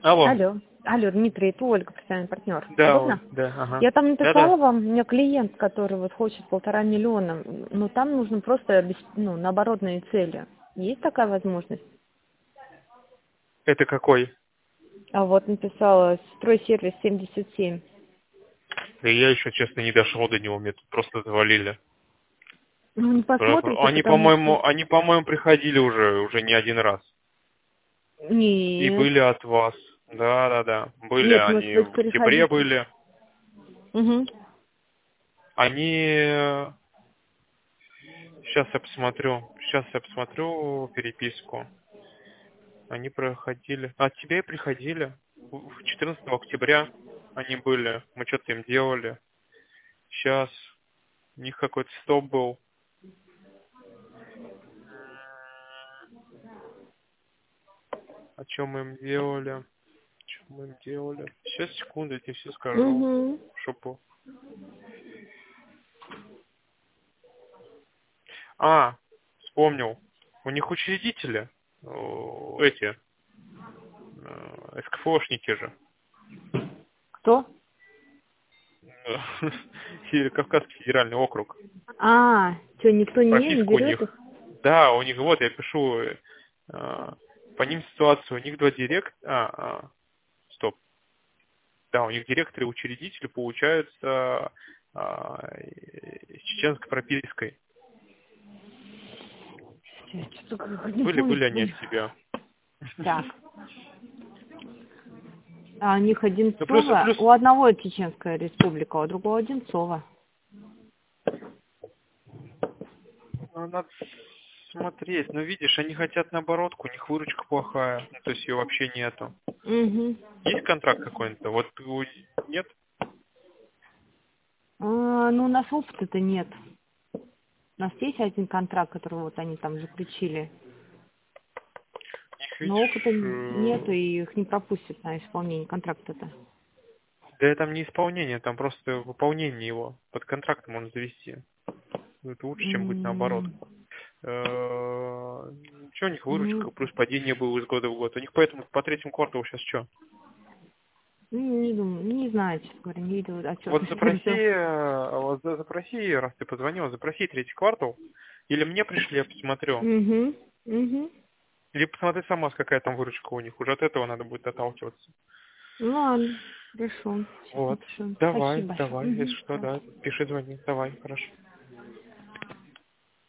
Алло. Алло, Дмитрий, это Ольга, профессиональный партнер. Да, Удобно? да, ага. Я там Да. написала вам, у меня клиент, который вот хочет 1,5 миллиона, но там нужно просто на оборотные цели. Есть такая возможность? Это какой? А вот написала стройсервис 77. Да я еще, честно, не дошел до него, мне тут просто завалили. Ну, не посмотрите, Они, потому что... по-моему, приходили уже не один раз. И Нет. были от вас. Да. Были Нет, может они, быть, в октябре переходите. были. Угу. Они... Сейчас я посмотрю переписку. Они проходили... От тебя и приходили. 14 октября они были. Мы что-то им делали. Сейчас. У них какой-то стоп был. О чем мы им делали? Сейчас, секунду, я тебе все скажу. Угу. Чтобы... Вспомнил. У них учредители. Эти. СКФОшники же. Кто? Кавказский федеральный округ. Что, никто не Прописка у берет них. их? Да, у них, вот, я пишу по ним ситуацию. У них два стоп. Да, у них директоры и учредители получаются с чеченской пропиской. Я что-то не помню. Были они от тебя. Так. А у них Ну, Одинцово. плюс У одного Чеченская республика, а у другого Одинцово. надо смотреть. Но видишь, они хотят на оборотку, у них выручка плохая. То есть ее вообще нету. Угу. Есть контракт какой-то? Вот нет? Ну, у нас опыта-то нет. У нас есть один контракт, который вот они там заключили. Их, Но опыта видишь, нету, и их не пропустят на исполнение контракта-то. да там не исполнение, там просто выполнение его. Под контрактом можно завести. Это лучше, чем быть наоборот. Что у них выручка, Ну, плюс падение было из года в год. У них поэтому по третьему кварталу сейчас что? не думаю, не знаю, честно говоря, не видела отчет. Вот запроси, раз ты позвонил, запроси третий квартал. Или мне пришли, я посмотрю. Угу. Или посмотри сама, какая там выручка у них. Уже от этого надо будет отталкиваться. Ну ладно, хорошо. Сейчас Вот. напишу. Давай, Спасибо. если что, да. Пиши, звони. Давай, хорошо.